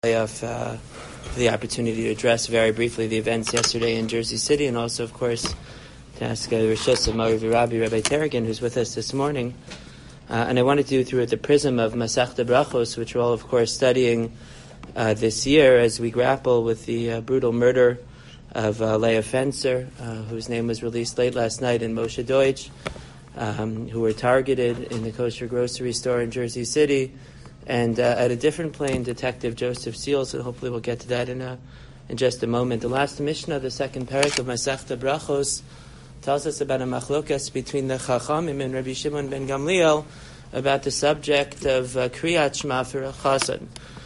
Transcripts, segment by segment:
For the opportunity to address very briefly the events yesterday in Jersey City, and also, of course, to ask the Rishus of Marav Rabbi Taragin, who's with us this morning. And I wanted to do through the prism of Masechta Brachos, which we're all, of course, studying this year as we grapple with the brutal murder of Leah Fencer, whose name was released late last night in Moshe Deutsch, who were targeted in the kosher grocery store in Jersey City. And at a different plane, Detective Joseph Seals, and hopefully we'll get to that in just a moment. The last Mishnah, the second parak of Masechta Brachos, tells us about a machlokas between the Chachamim and Rabbi Shimon ben Gamliel about the subject of Kriyat Shema for a Chazan.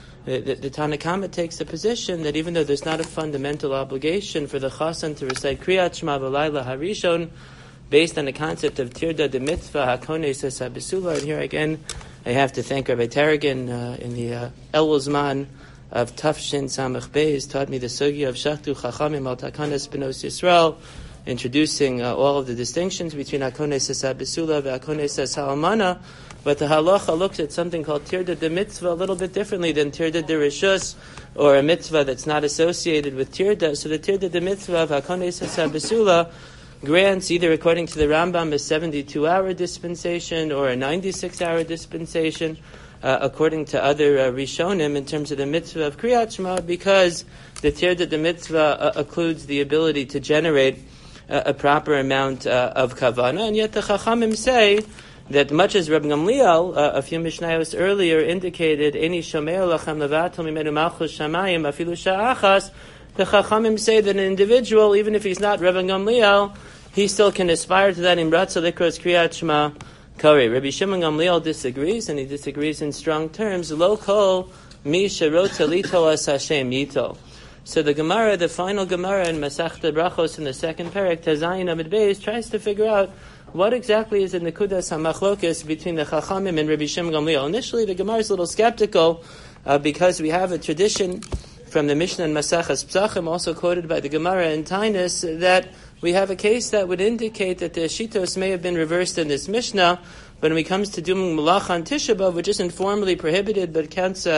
The Tanna Kama takes the position that even though there's not a fundamental obligation for the Chazan to recite Kriyat Shema v'Layla Harishon, based on the concept of Tirda de Mitzvah HaKones HaBesula, and here again, I have to thank Rabbi Taragin in the Elul Zman of Tafshin Samach Beis taught me the sugya of Shachtu Chachamim al Takanas Benos Yisrael, introducing all of the distinctions between Hakones HaBesula and Hakones HaAlmana. But the halacha looks at something called Tirda de Mitzvah a little bit differently than Tirda de Rishus, or a mitzvah that's not associated with Tirda. So the Tirda de Mitzvah of Hakones HaBesula grants, either according to the Rambam, a 72-hour dispensation or a 96-hour dispensation, according to other Rishonim, in terms of the mitzvah of Kriyat Shema, because the Tirda de Mitzvah includes the ability to generate a proper amount of Kavana. And yet the Chachamim say that much as Rabbi Gamliel, a few Mishnayos earlier, indicated, Eni shomeo lachem levatel mimenu malchus shamayim afilu sha'achas, the Chachamim say that an individual, even if he's not Rabbi Gamliel, he still can aspire to that in Bratza Likros Kriyat Shema Kari. Rabbi Shimon Gamliel disagrees, and he disagrees in strong terms. Lo kol mi sherota lito as Hashem yito. So the Gemara, the final Gemara in Masechta Brachos in the second parak, Tazayin Amid Beis, tries to figure out what exactly is in the Kudas HaMachlokes between the Chachamim and Rabbi Shimon Gamliel. Initially, the Gemara is a little skeptical because we have a tradition from the Mishnah and Maseches Psachim, also quoted by the Gemara in Tainus, that we have a case that would indicate that the Shitos may have been reversed in this Mishnah, but when it comes to doing Malach on Tisha B'Av, which isn't formally prohibited, but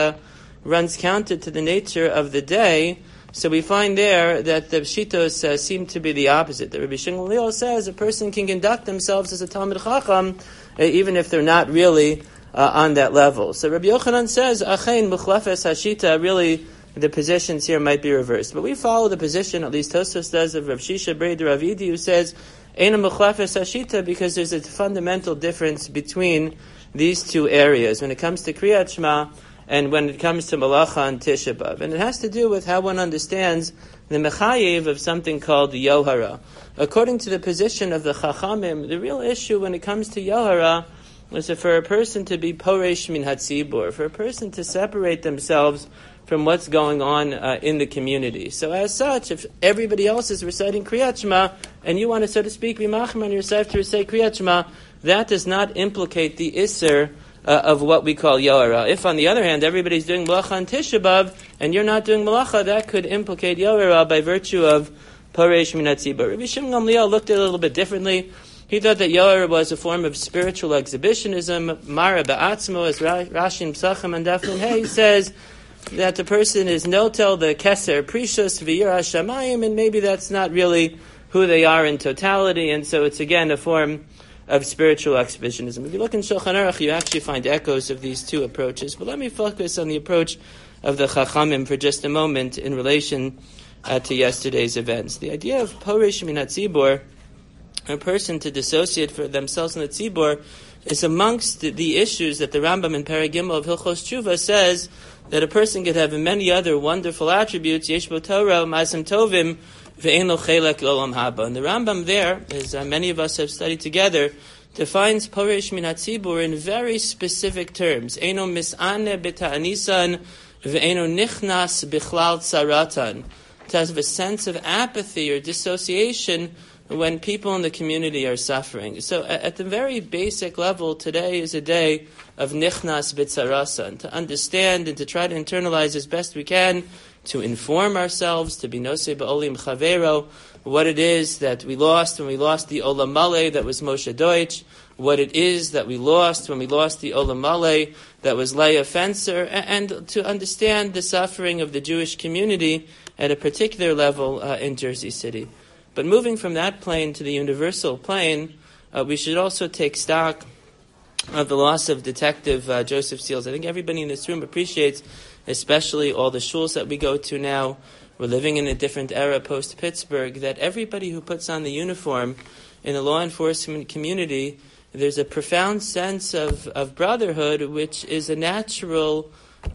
runs counter to the nature of the day, so we find there that the Shitos seem to be the opposite. The Rabbi Shimon Gamliel says a person can conduct themselves as a Talmid Chacham, even if they're not really on that level. So Rabbi Yochanan says, Achein Muchlefes Hashita, really, the positions here might be reversed. But we follow the position, at least Tosfos does, of Rav Shisha Breder Ravidi, who says, Eina Muchlefes Hashita, because there's a fundamental difference between these two areas when it comes to Kriyat Shema and when it comes to Malacha and Tisha B'Av. And it has to do with how one understands the Mechayev of something called Yohara. According to the position of the Chachamim, the real issue when it comes to Yohara is that for a person to be Poresh Min Hatzibur, for a person to separate themselves from what's going on in the community. So as such, if everybody else is reciting Kriyat Shema, and you want to, so to speak, be machmer on yourself to recite Kriyat Shema, that does not implicate the Isser of what we call Yohara. If, on the other hand, everybody's doing Malacha on Tisha B'Av, and you're not doing Malacha, that could implicate Yohara by virtue of Poresh Min Hatzibur. Rabbi Shimon Gamliel looked at it a little bit differently. He thought that Yohara was a form of spiritual exhibitionism. Mara Ba'atzmo, as Rashi in Psachim and Daflin Hey says, that the person is notel the keser precious v'yira shamayim, and maybe that's not really who they are in totality, and so it's again a form of spiritual exhibitionism. If you look in Shulchan Aruch, you actually find echoes of these two approaches. But let me focus on the approach of the Chachamim for just a moment in relation to yesterday's events. The idea of Poresh Min Hatzibur, a person to dissociate for themselves in the tzibur, is amongst the issues that the Rambam in Perek Gimel of Hilchos Tshuva says that a person could have many other wonderful attributes, Yesh Bo Torah, Ma'asim Tovim, Ve'en Lo Chelek L'Olam Haba. And the Rambam there, as many of us have studied together, defines Poresh Min Hatzibur in very specific terms. Eino Mis'ane B'Ta'anisan, Ve'eno Nichnas Bichlal Tzaratan. To have a sense of apathy or dissociation when people in the community are suffering. So at the very basic level, today is a day of nichnas b'tzarasan, to understand and to try to internalize as best we can, to inform ourselves, to be nosei ba'olim chavero, what it is that we lost when we lost the Olam Maleh that was Moshe Deutsch, what it is that we lost when we lost the Olam Maleh, that was Leah Fencer, and to understand the suffering of the Jewish community at a particular level in Jersey City. But moving from that plane to the universal plane, we should also take stock of the loss of Detective Joseph Seals. I think everybody in this room appreciates, especially all the shuls that we go to now. We're living in a different era post-Pittsburgh, that everybody who puts on the uniform in the law enforcement community, there's a profound sense of brotherhood, which is a natural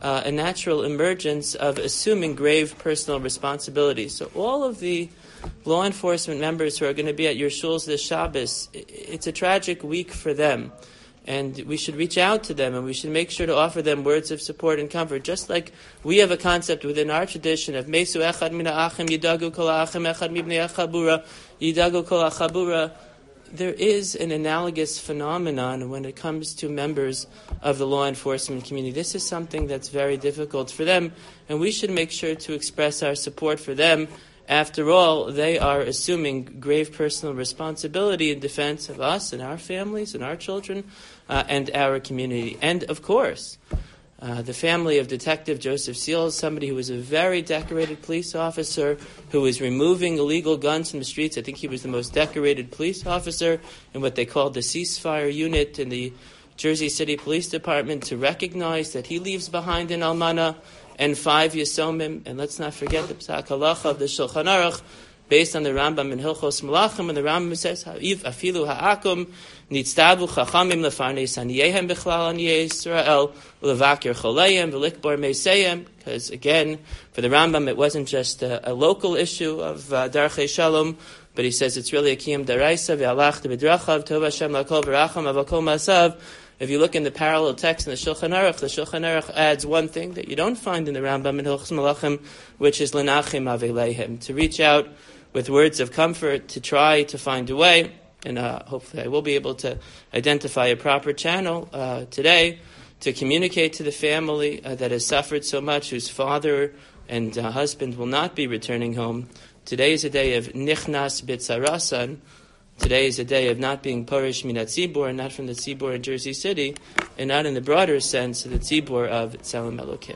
emergence of assuming grave personal responsibility. So all of the law enforcement members who are going to be at your shuls this Shabbos, it's a tragic week for them. And we should reach out to them, and we should make sure to offer them words of support and comfort. Just like we have a concept within our tradition of Mesu echad mina achim yidagu kol achim echad mibnei achabura yidagu kol achabura. There is an analogous phenomenon when it comes to members of the law enforcement community. This is something that's very difficult for them, and we should make sure to express our support for them. After all, they are assuming grave personal responsibility in defense of us and our families and our children and our community. And, of course, the family of Detective Joseph Seals, somebody who was a very decorated police officer who was removing illegal guns from the streets. I think he was the most decorated police officer in what they called the ceasefire unit in the Jersey City Police Department, to recognize that he leaves behind an almana and 5 Yisomim. And let's not forget the Psak Halacha of the Shulchan Aruch, based on the Rambam in Hilchos Malachim, and the Rambam says, Afilu ha'akum nitztavu chachamim lefarnei saniyehem bichlal aniyei Yisrael ulevakir choleim v'likbor meiseyem. Because again, for the Rambam, it wasn't just a local issue of Darchei Shalom, but he says it's really a kiyam daraisa ve'alach bedrachav tov Hashem lakol v'racham avakol masav. If you look in the parallel text in the Shulchan Aruch adds one thing that you don't find in the Rambam in Hilchos Malachim, which is lenachim aveleihem, to reach out with words of comfort, to try to find a way, and hopefully I will be able to identify a proper channel today to communicate to the family that has suffered so much, whose father and husband will not be returning home. Today is a day of nichnas bitzarasan. Today is a day of not being parish minat tzibur, not from the tzibur in Jersey City, and not in the broader sense of the tzibur of Tzelem Elokim.